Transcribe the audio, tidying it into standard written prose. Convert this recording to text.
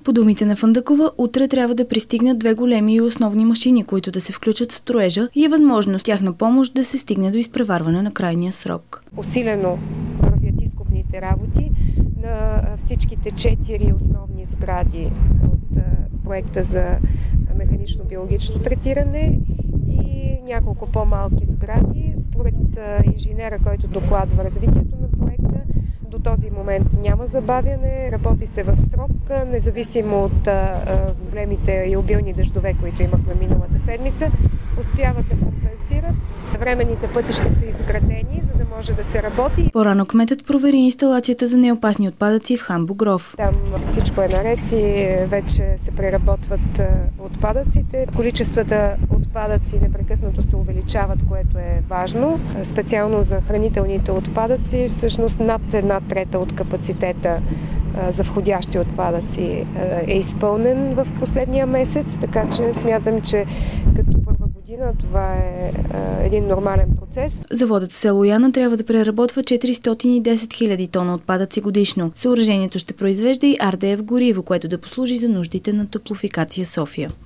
По думите на Фандъкова, утре трябва да пристигнат 2 големи и основни машини, които да се включат в строежа и е възможно с тяхна помощ да се стигне до изпреварване на крайния срок. Усилено вървят изкопните работи на всичките 4 основни сгради от проекта за механично-биологично третиране и няколко по-малки сгради. Според инженера, който докладва развитието на проекта, до този момент няма забавяне, работи се в срок, независимо от големите и обилни дъждове, които имахме миналата седмица, успяват да компенсират. Временните пътища са изградени, за да може да се работи. По-рано кметът провери инсталацията за неопасни отпадъци в Хан Богров. Там всичко е наред и вече се преработват отпадъците. Количествата отпадъци непрекъснато се увеличават, което е важно. Специално за хранителните отпадъци, всъщност над 1/3 от капацитета за входящи отпадъци е изпълнен в последния месец, така че смятам, че като първа година това е един нормален процес. Заводът в село Яна трябва да преработва 410 000 тона отпадъци годишно. Съоръжението ще произвежда и RDF гориво, което да послужи за нуждите на Топлофикация София.